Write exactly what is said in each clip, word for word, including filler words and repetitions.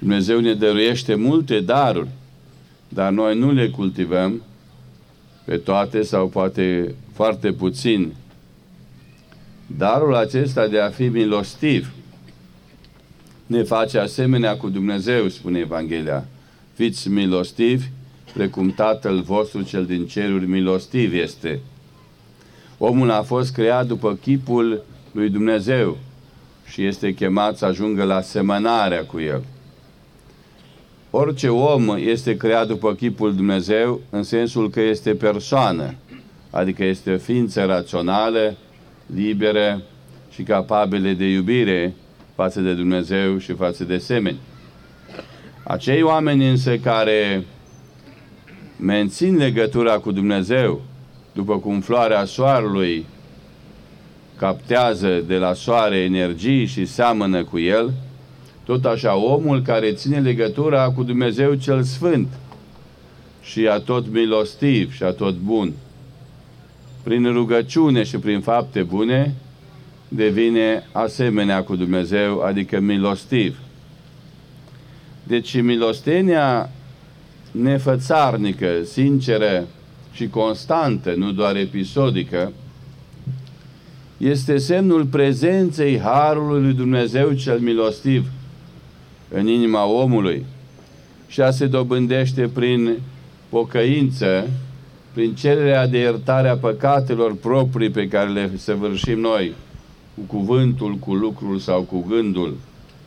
Dumnezeu ne dăruiește multe daruri, dar noi nu le cultivăm pe toate sau poate foarte puțin. Darul acesta de a fi milostiv ne face asemenea cu Dumnezeu, spune Evanghelia. Fiți milostivi, precum Tatăl vostru cel din ceruri milostiv este. Omul a fost creat după chipul lui Dumnezeu și este chemat să ajungă la asemănarea cu El. Orice om este creat după chipul Dumnezeu în sensul că este persoană, adică este o ființă rațională, liberă și capabilă de iubire față de Dumnezeu și față de semeni. Acei oameni însă care mențin legătura cu Dumnezeu, după cum floarea soarelui captează de la soare energii și seamănă cu el, tot așa omul care ține legătura cu Dumnezeu cel Sfânt și a tot milostiv și a tot bun, prin rugăciune și prin fapte bune, devine asemenea cu Dumnezeu, adică milostiv. Deci milostenia nefățarnică, sinceră și constantă, nu doar episodică, este semnul prezenței Harului lui Dumnezeu cel milostiv în inima omului și a se dobândește prin pocăință, prin cererea de iertare a păcatelor proprii pe care le săvârșim noi, cu cuvântul, cu lucrul sau cu gândul.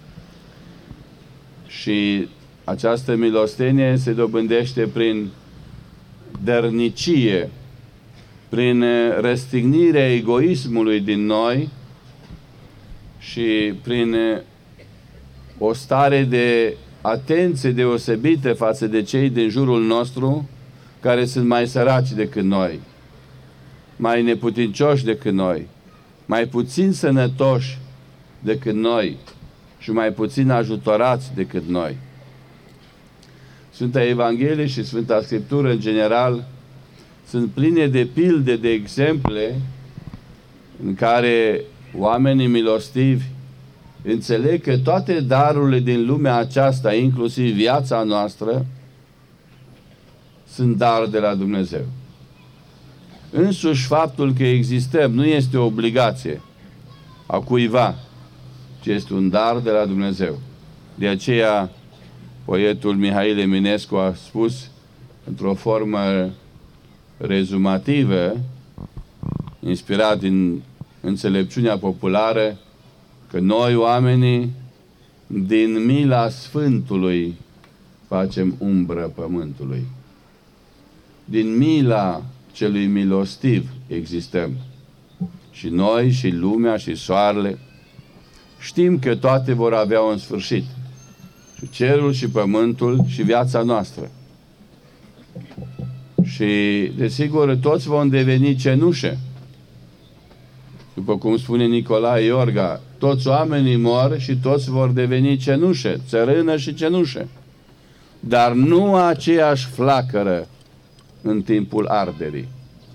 Și această milostenie se dobândește prin dărnicie, prin răstignirea egoismului din noi și prin o stare de atenție deosebită față de cei din jurul nostru care sunt mai săraci decât noi, mai neputincioși decât noi, mai puțin sănătoși decât noi și mai puțin ajutorați decât noi. Sfânta Evanghelie și Sfânta Scriptură în general sunt pline de pilde, de exemple în care oamenii milostivi înțeleg că toate darurile din lumea aceasta, inclusiv viața noastră, sunt dar de la Dumnezeu. Însuși faptul că existăm nu este o obligație a cuiva, ci este un dar de la Dumnezeu. De aceea poetul Mihail Eminescu a spus într-o formă rezumativă, inspirat din înțelepciunea populară, că noi oamenii din mila Sfântului facem umbră pământului. Din mila celui milostiv existăm. Și noi, și lumea, și soarele. Știm că toate vor avea un sfârșit. Și cerul, și pământul, și viața noastră. Și, desigur, toți vom deveni cenușe. După cum spune Nicolae Iorga, toți oamenii mor și toți vor deveni cenușe, țărână și cenușe. Dar nu aceeași flacără în timpul arderii.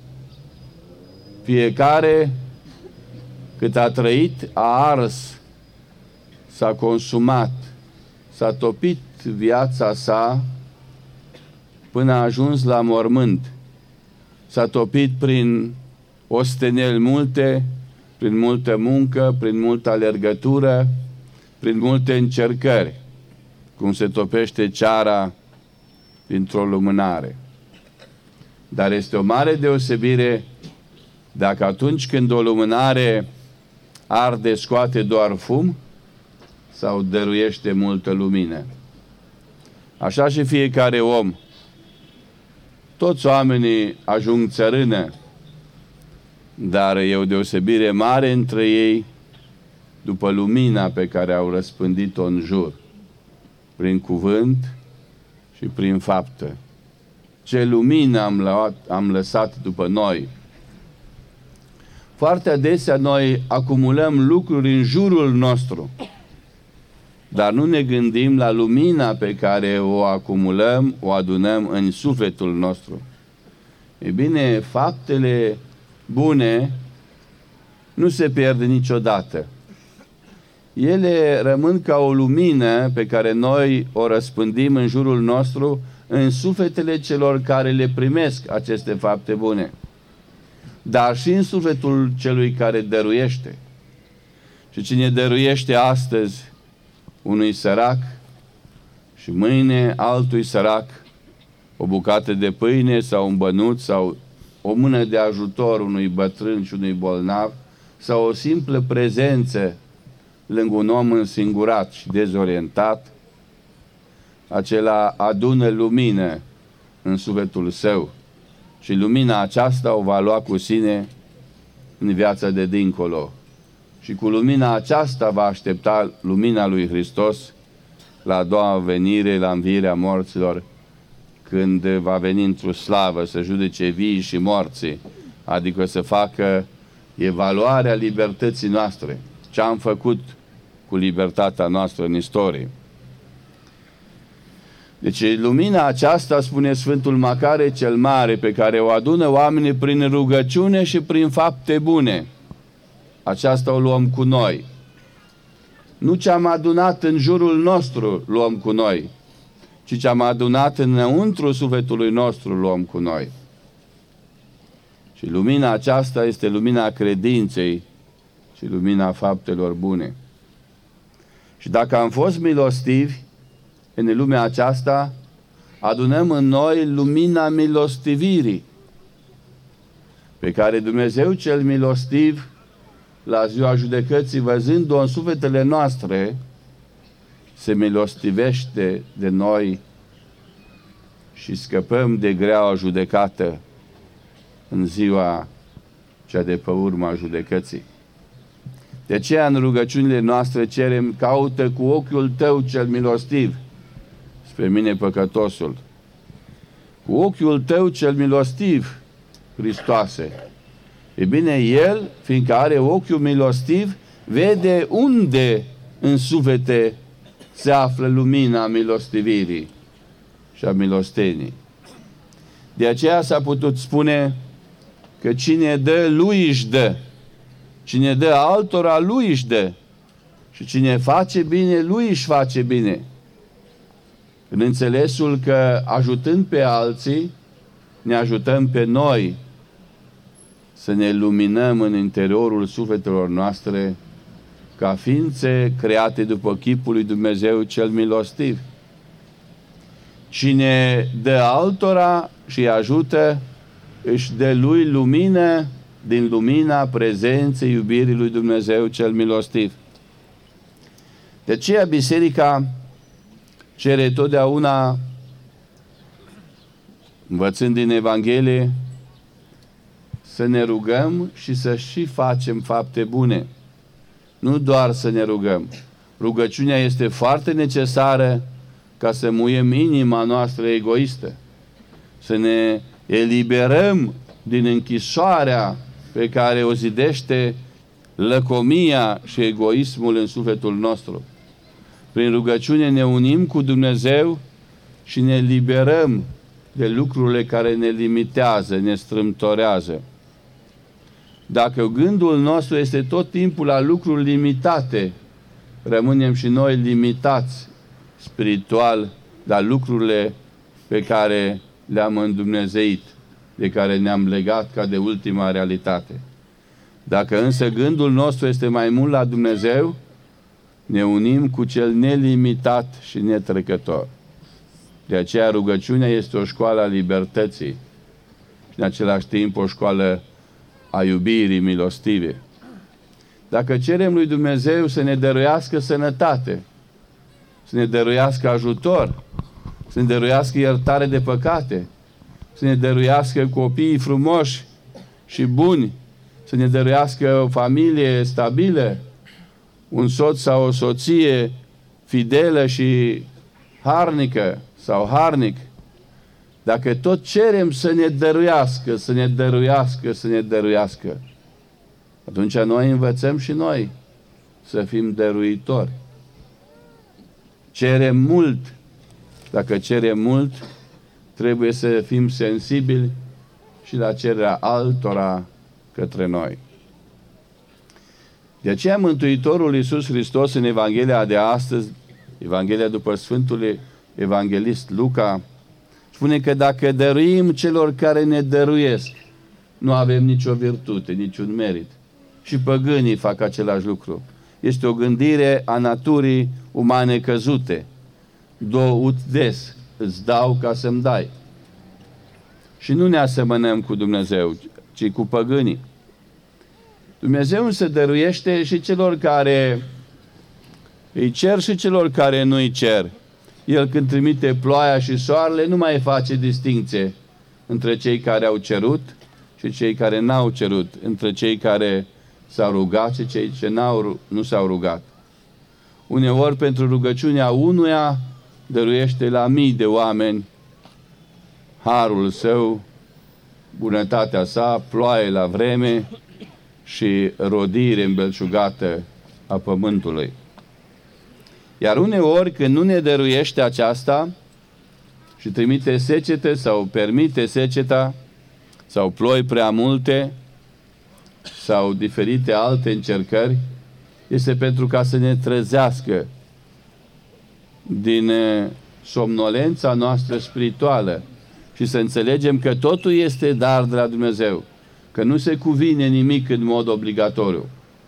Fiecare, cât a trăit, a ars, s-a consumat, s-a topit viața sa până a ajuns la mormânt. S-a topit prin osteneli multe, prin multă muncă, prin multă alergătură, prin multe încercări, cum se topește ceara printr-o lumânare. Dar este o mare deosebire dacă atunci când o lumânare arde, scoate doar fum sau dăruiește multă lumină. Așa și fiecare om. Toți oamenii ajung țărână, dar e o deosebire mare între ei după lumina pe care au răspândit-o în jur, prin cuvânt și prin faptă. Ce lumină am, luat, am lăsat după noi. Foarte adesea noi acumulăm lucruri în jurul nostru, dar nu ne gândim la lumina pe care o acumulăm, o adunăm în sufletul nostru. E bine, faptele bune nu se pierd niciodată. ele rămân ca o lumină pe care noi o răspândim în jurul nostru, în sufletele celor care le primesc aceste fapte bune, dar și în sufletul celui care dăruiește. Și cine dăruiește astăzi unui sărac și mâine altui sărac o bucată de pâine sau un bănuț sau o mână de ajutor unui bătrân și unui bolnav sau o simplă prezență lângă un om însingurat și dezorientat, acela adună lumină în sufletul său și lumina aceasta o va lua cu sine în viața de dincolo. Și cu lumina aceasta va aștepta lumina lui Hristos la a doua venire, la învierea morților, când va veni într-o slavă să judece vii și morții, adică să facă evaluarea libertății noastre, ce am făcut cu libertatea noastră în istorie. Deci lumina aceasta, spune Sfântul Macare cel Mare, pe care o adună oamenii prin rugăciune și prin fapte bune, aceasta o luăm cu noi. Nu ce am adunat în jurul nostru luăm cu noi, ci ce am adunat înăuntru sufletului nostru luăm cu noi. Și lumina aceasta este lumina credinței și lumina faptelor bune. Și dacă am fost milostivi în lumea aceasta, adunăm în noi lumina milostivirii, pe care Dumnezeu cel milostiv, la ziua judecății, văzând-o în sufletele noastre, se milostivește de noi și scăpăm de greaua judecată în ziua cea de pe urma judecății. De aceea în rugăciunile noastre cerem: caută cu ochiul tău cel milostiv spre mine păcătosul. Cu ochiul tău cel milostiv, Hristoase. E bine, El, fiindcă are ochiul milostiv, vede unde în suflete se află lumina milostivirii și a milostenii. De aceea s-a putut spune că cine dă, lui își dă. Cine dă altora, lui își dă. Și cine face bine, lui își face bine. În înțelesul că, ajutând pe alții, ne ajutăm pe noi să ne luminăm în interiorul sufletelor noastre ca ființe create după chipul lui Dumnezeu cel milostiv. Cine dă altora și îi ajută, își dă lui lumină din lumina prezenței iubirii lui Dumnezeu cel milostiv. De aceea Biserica cere totdeauna, învățând din Evanghelie, să ne rugăm și să și facem fapte bune. Nu doar să ne rugăm. Rugăciunea este foarte necesară ca să muiem inima noastră egoistă, să ne eliberăm din închisoarea pe care o zidește lăcomia și egoismul în sufletul nostru. Prin rugăciune ne unim cu Dumnezeu și ne liberăm de lucrurile care ne limitează, ne strâmtorează. Dacă gândul nostru este tot timpul la lucruri limitate, rămânem și noi limitați spiritual la lucrurile pe care le-am îndumnezeit, de care ne-am legat ca de ultima realitate. Dacă însă gândul nostru este mai mult la Dumnezeu, ne unim cu cel nelimitat și netrecător. De aceea rugăciunea este o școală a libertății și în același timp o școală a iubirii milostive. Dacă cerem lui Dumnezeu să ne dăruiască sănătate, să ne dăruiască ajutor, să ne dăruiască iertare de păcate, să ne dăruiască copii frumoși și buni, să ne dăruiască o familie stabilă, un soț sau o soție fidelă și harnică sau harnic, dacă tot cerem să ne dăruiască, să ne dăruiască, să ne dăruiască, atunci noi învățăm și noi să fim dăruitori. Cerem mult. Dacă cerem mult, trebuie să fim sensibili și la cererea altora către noi. De aceea Mântuitorul Iisus Hristos în Evanghelia de astăzi, Evanghelia după Sfântul Evanghelist Luca, spune că dacă dăruim celor care ne dăruiesc, nu avem nicio virtute, niciun merit. Și păgânii fac același lucru. Este o gândire a naturii umane căzute. Do ut des, îți dau ca să-mi dai. Și nu ne asemănăm cu Dumnezeu, ci cu păgânii. Dumnezeu se dăruiește și celor care îi cer și celor care nu îi cer. El când trimite ploaia și soarele nu mai face distinție între cei care au cerut și cei care n-au cerut, între cei care s-au rugat și cei ce n-au, nu s-au rugat. Uneori pentru rugăciunea unuia dăruiește la mii de oameni harul său, bunătatea sa, ploaie la vreme și rodire îmbelșugată a pământului. Iar uneori când nu ne dăruiește aceasta și trimite secete sau permite seceta sau ploi prea multe sau diferite alte încercări, este pentru ca să ne trezească din somnolența noastră spirituală și să înțelegem că totul este dar de la Dumnezeu, că nu se cuvine nimic în mod obligatoriu.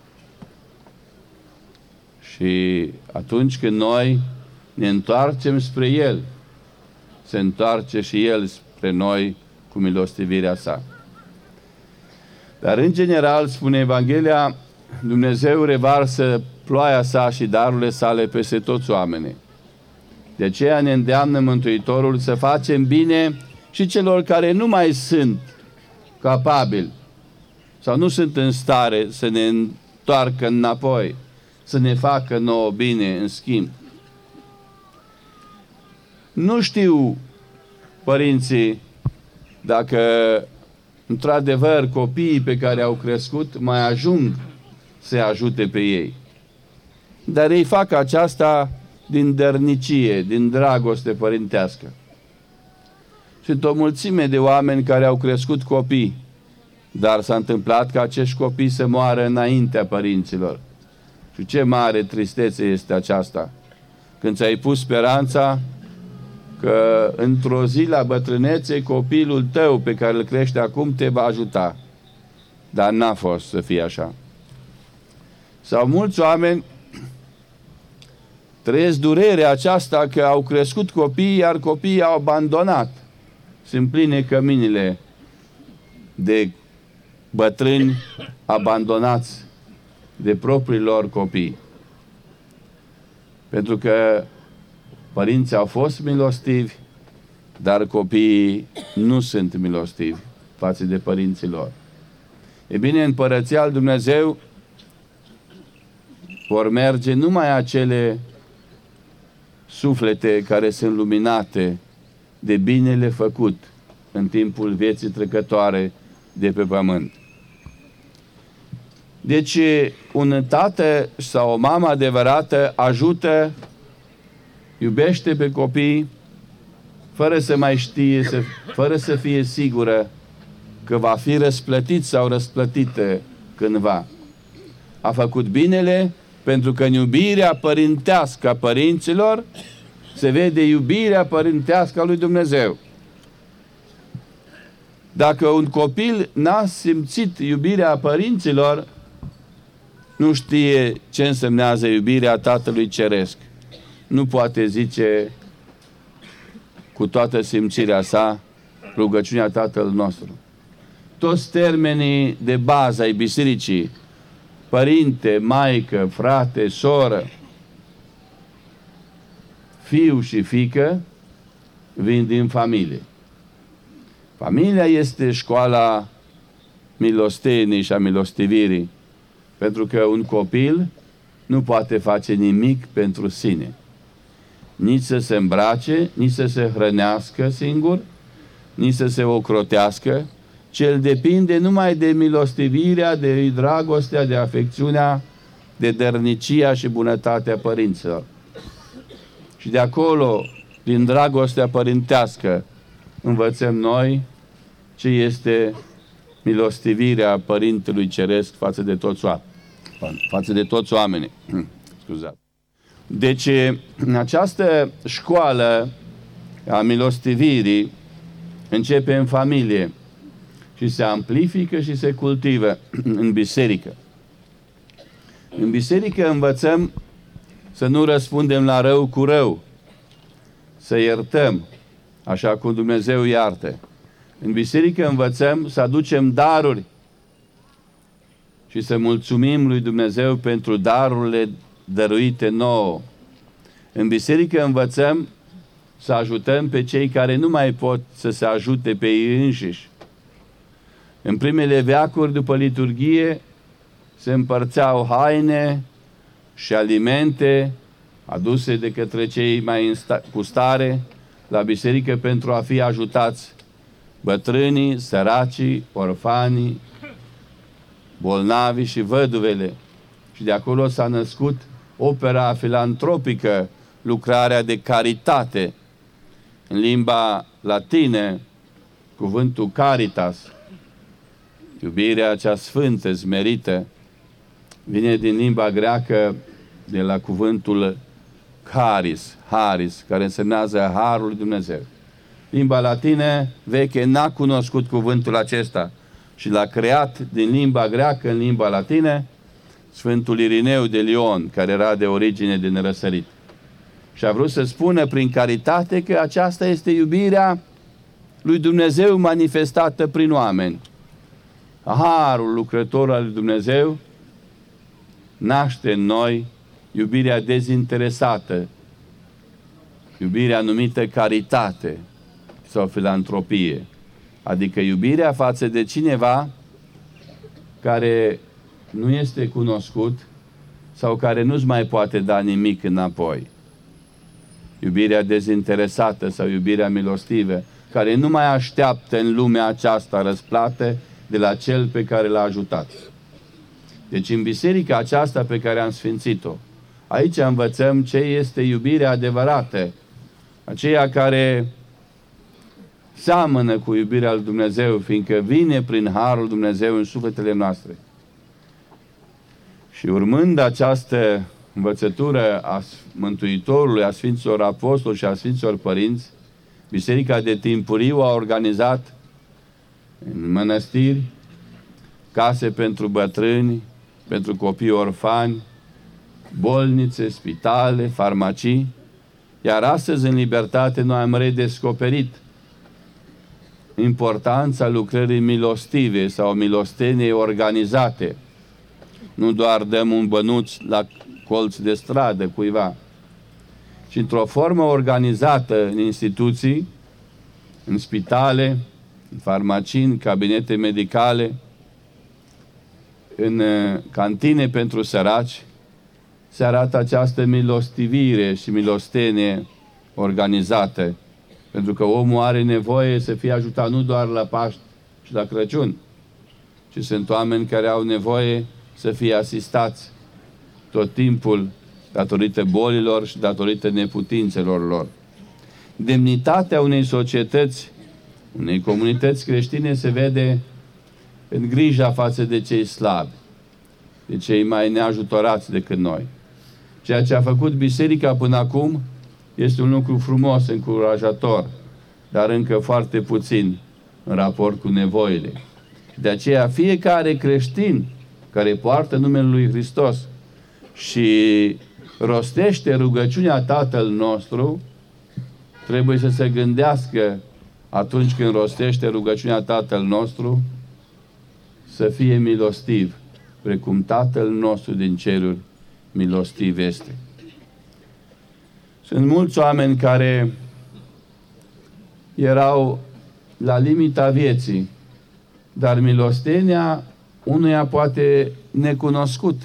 Și atunci când noi ne întoarcem spre El, se întoarce și El spre noi cu milostivirea sa. Dar în general, spune Evanghelia, Dumnezeu revarsă ploaia sa și darurile sale peste toți oamenii. De aceea ne îndeamnă Mântuitorul să facem bine și celor care nu mai sunt capabili sau nu sunt în stare să ne întoarcă înapoi, să ne facă nouă bine în schimb. Nu știu, părinții, dacă într-adevăr copiii pe care au crescut mai ajung să ajute pe ei. Dar ei fac aceasta din dărnicie, din dragoste părintească. Sunt o mulțime de oameni care au crescut copii, dar s-a întâmplat ca acești copii să moară înaintea părinților. Și ce mare tristețe este aceasta, când ți-ai pus speranța că într-o zi la bătrânețe copilul tău pe care îl crește acum te va ajuta. Dar n-a fost să fie așa. Sau mulți oameni trăiesc durerea aceasta că au crescut copii, iar copiii au abandonat. Sunt pline căminile de bătrâni abandonați de proprii lor copii. Pentru că părinții au fost milostivi, dar copiii nu sunt milostivi față de părinții lor. E bine, în Împărăția lui Dumnezeu vor merge numai acele suflete care sunt luminate de binele făcut în timpul vieții trecătoare de pe pământ. Deci, un tată sau o mamă adevărată ajută, iubește pe copii, fără să mai știe, să, fără să fie sigură că va fi răsplătit sau răsplătită cândva. A făcut binele pentru că în iubirea părintească a părinților se vede iubirea părintească a lui Dumnezeu. Dacă un copil n-a simțit iubirea părinților, nu știe ce însemnează iubirea Tatălui Ceresc. Nu poate zice cu toată simțirea sa rugăciunea Tatăl nostru. Toți termenii de bază ai bisericii, părinte, maică, frate, soră, fiu și fiică, vin din familie. Familia este școala milostenii și a milostivirii, pentru că un copil nu poate face nimic pentru sine. Nici să se îmbrace, nici să se hrănească singur, nici să se ocrotească, ci el depinde numai de milostivirea, de dragostea, de afecțiunea, de dărnicia și bunătatea părinților. Și de acolo, din dragostea părintească, învățăm noi ce este milostivirea Părintelui Ceresc față de toți oameni. față de toți oamenii. Scuzați. Deci, în această școală a milostivirii începe în familie și se amplifică și se cultivă în biserică. În biserică învățăm să nu răspundem la rău cu rău, să iertăm, așa cum Dumnezeu iartă. În biserică învățăm să aducem daruri și să mulțumim lui Dumnezeu pentru darurile dăruite nouă. În biserică învățăm să ajutăm pe cei care nu mai pot să se ajute pe ei înșiși. În primele veacuri, după liturghie, se împărțeau haine și alimente aduse de către cei mai cu stare la biserică pentru a fi ajutați bătrânii, săracii, orfanii, bolnavii și văduvele. Și de acolo s-a născut opera filantropică, lucrarea de caritate. În limba latină, cuvântul caritas, iubirea cea sfântă, smerită, vine din limba greacă de la cuvântul charis, haris, care însemnează harul lui Dumnezeu. Limba latină veche n-a cunoscut cuvântul acesta și l-a creat din limba greacă în limba latină Sfântul Irineu de Lion, care era de origine din răsărit. Și a vrut să spună prin caritate că aceasta este iubirea lui Dumnezeu manifestată prin oameni. Harul lucrător al lui Dumnezeu naște în noi iubirea dezinteresată, iubirea numită caritate sau filantropie, adică iubirea față de cineva care nu este cunoscut sau care nu-ți mai poate da nimic înapoi. Iubirea dezinteresată sau iubirea milostivă, care nu mai așteaptă în lumea aceasta răsplată de la cel pe care l-a ajutat. Deci în biserica aceasta pe care am sfințit-o, aici învățăm ce este iubirea adevărată, aceea care seamănă cu iubirea lui Dumnezeu, fiindcă vine prin harul Dumnezeu în sufletele noastre. Și urmând această învățătură a Mântuitorului, a Sfinților Apostoli și a Sfinților Părinți, Biserica de Timpuriu a organizat în mănăstiri case pentru bătrâni, pentru copii orfani, bolnițe, spitale, farmacii, iar astăzi în Libertate noi am redescoperit importanța lucrării milostive sau milosteniei organizate. Nu doar dăm un bănuț la colț de stradă cuiva, ci într-o formă organizată în instituții, în spitale, în farmacii, în cabinete medicale, în cantine pentru săraci, se arată această milostivire și milostenie organizată, pentru că omul are nevoie să fie ajutat nu doar la Paști și la Crăciun, ci sunt oameni care au nevoie să fie asistați tot timpul datorită bolilor și datorită neputințelor lor. Demnitatea unei societăți, unei comunități creștine se vede în grija față de cei slabi, de cei mai neajutorați decât noi. Ceea ce a făcut biserica până acum este un lucru frumos, încurajator, dar încă foarte puțin în raport cu nevoile. De aceea fiecare creștin care poartă numele lui Hristos și rostește rugăciunea Tatăl nostru, trebuie să se gândească atunci când rostește rugăciunea Tatăl nostru să fie milostiv, precum Tatăl nostru din ceruri milostiv este. Sunt mulți oameni care erau la limita vieții, dar milostenia unuia poate necunoscut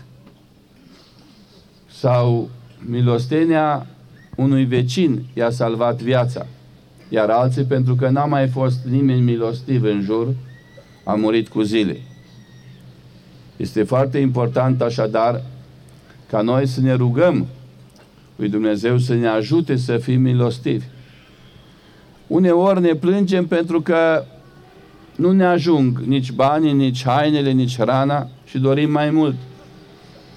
sau milostenia unui vecin i-a salvat viața, iar alții, pentru că n-a mai fost nimeni milostiv în jur, a murit cu zile. Este foarte important așadar ca noi să ne rugăm lui Dumnezeu să ne ajute să fim milostivi. Uneori ne plângem pentru că nu ne ajung nici banii, nici hainele, nici hrana și dorim mai mult.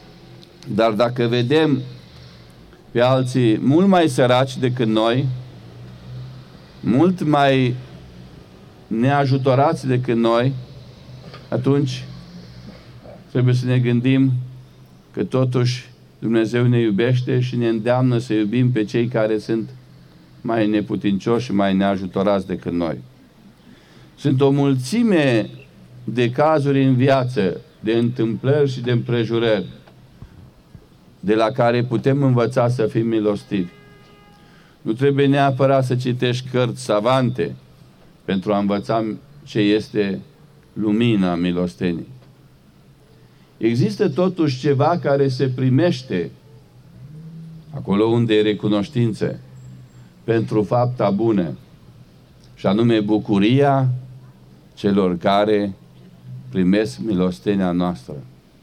Dar dacă vedem pe alții mult mai săraci decât noi, mult mai neajutorați decât noi, atunci trebuie să ne gândim că totuși Dumnezeu ne iubește și ne îndeamnă să iubim pe cei care sunt mai neputincioși și mai neajutorați decât noi. Sunt o mulțime de cazuri în viață, de întâmplări și de împrejurări, de la care putem învăța să fim milostivi. Nu trebuie neapărat să citești cărți savante pentru a învăța ce este lumina milostenii. Există totuși ceva care se primește acolo unde e recunoștință pentru fapta bună, și anume bucuria celor care primesc milostenia noastră.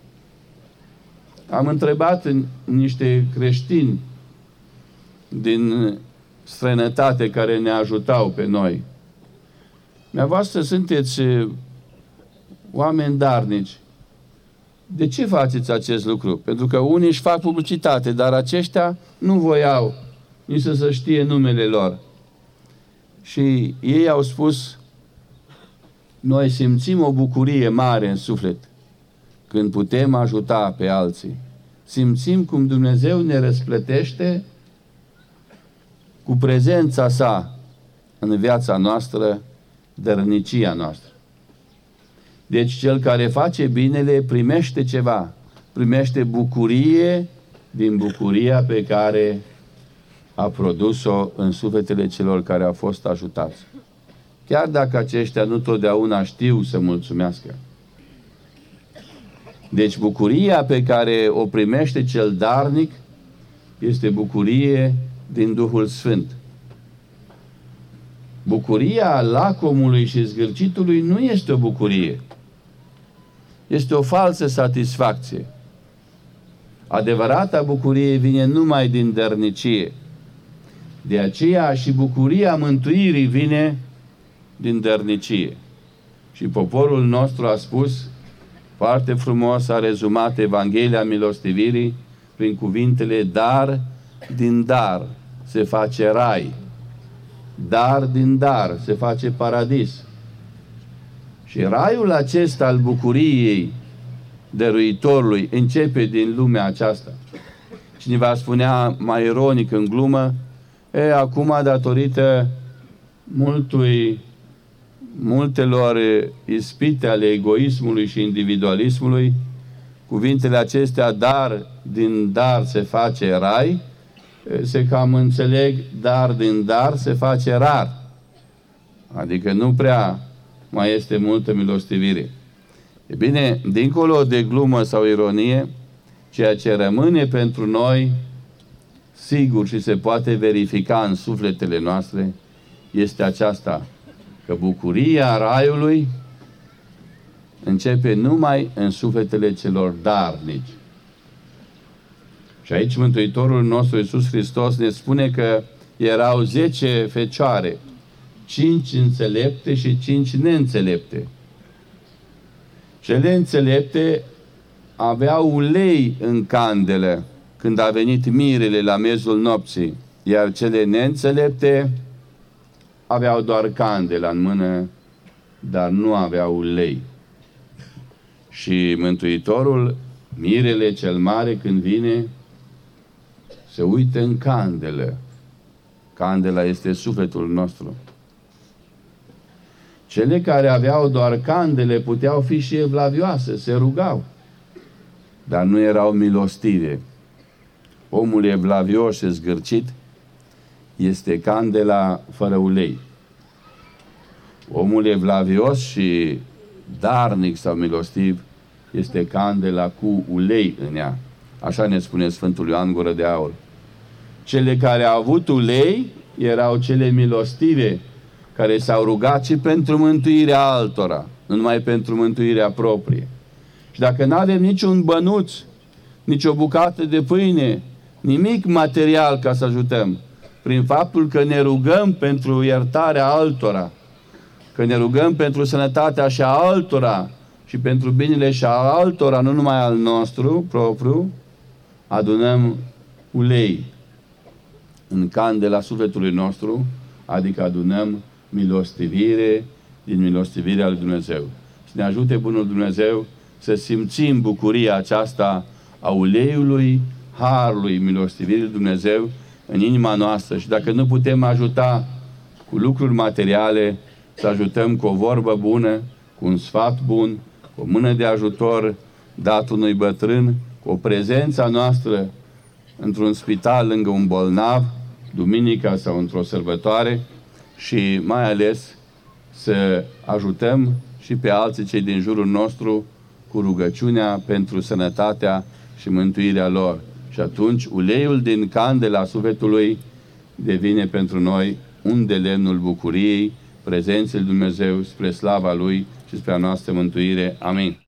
Am întrebat niște creștini din străinătate care ne ajutau pe noi. Dumneavoastră sunteți oameni darnici. De ce faceți acest lucru? Pentru că unii își fac publicitate, dar aceștia nu voiau nici să se știe numele lor. Și ei au spus: noi simțim o bucurie mare în suflet când putem ajuta pe alții. Simțim cum Dumnezeu ne răsplătește cu prezența sa în viața noastră, dărnicia noastră. Deci cel care face binele primește ceva, primește bucurie din bucuria pe care a produs-o în sufletele celor care au fost ajutați. Chiar dacă aceștia nu totdeauna știu să mulțumească. Deci bucuria pe care o primește cel darnic este bucurie din Duhul Sfânt. Bucuria lacomului și zgârcitului nu este o bucurie. Este o falsă satisfacție. Adevărata bucurie vine numai din dărnicie. De aceea și bucuria mântuirii vine din dărnicie. Și poporul nostru a spus foarte frumos, a rezumat Evanghelia milostivirii prin cuvintele: dar din dar se face rai. Dar din dar se face paradis. Și raiul acesta al bucuriei dăruitorului începe din lumea aceasta. Cineva spunea mai ironic în glumă: e, acum, datorită multui, multelor ispite ale egoismului și individualismului, cuvintele acestea, dar din dar se face rai, se cam înțeleg, dar din dar se face rar. Adică nu prea mai este multă milostivire. E bine, dincolo de glumă sau ironie, ceea ce rămâne pentru noi sigur și se poate verifica în sufletele noastre este aceasta, că bucuria raiului începe numai în sufletele celor darnici. Și aici Mântuitorul nostru Iisus Hristos ne spune că erau zece fecioare, cinci înțelepte și cinci neînțelepte. Cele înțelepte aveau ulei în candelă când a venit mirele la miezul nopții, iar cele neînțelepte aveau doar candela în mână, dar nu aveau ulei. Și Mântuitorul, mirele cel mare, când vine, se uită în candelă. Candela este sufletul nostru. Cele care aveau doar candele puteau fi și evlavioase, se rugau, dar nu erau milostive. Omul evlavios și zgârcit este candela fără ulei. Omul evlavios și darnic sau milostiv este candela cu ulei în ea. Așa ne spune Sfântul Ioan Gură de Aur. Cele care au avut ulei erau cele milostive, care s-au rugat și pentru mântuirea altora, nu numai pentru mântuirea proprie. Și dacă nu avem niciun bănuț, nici o bucată de pâine, nimic material ca să ajutăm, prin faptul că ne rugăm pentru iertarea altora, că ne rugăm pentru sănătatea și a altora și pentru binele și a altora, nu numai al nostru propriu, adunăm ulei în candela sufletului nostru, adică adunăm milostivire din milostivirea lui Dumnezeu. Să ne ajute Bunul Dumnezeu să simțim bucuria aceasta a uleiului, harului, milostivirii lui Dumnezeu în inima noastră. Și dacă nu putem ajuta cu lucruri materiale, să ajutăm cu o vorbă bună, cu un sfat bun, cu o mână de ajutor dat unui bătrân, cu o prezența noastră într-un spital lângă un bolnav, duminica sau într-o sărbătoare, și mai ales să ajutăm și pe alții cei din jurul nostru cu rugăciunea pentru sănătatea și mântuirea lor. Și atunci uleiul din candela sufletului devine pentru noi un de lemnul bucuriei, prezenței lui Dumnezeu spre slava Lui și spre a noastră mântuire. Amin.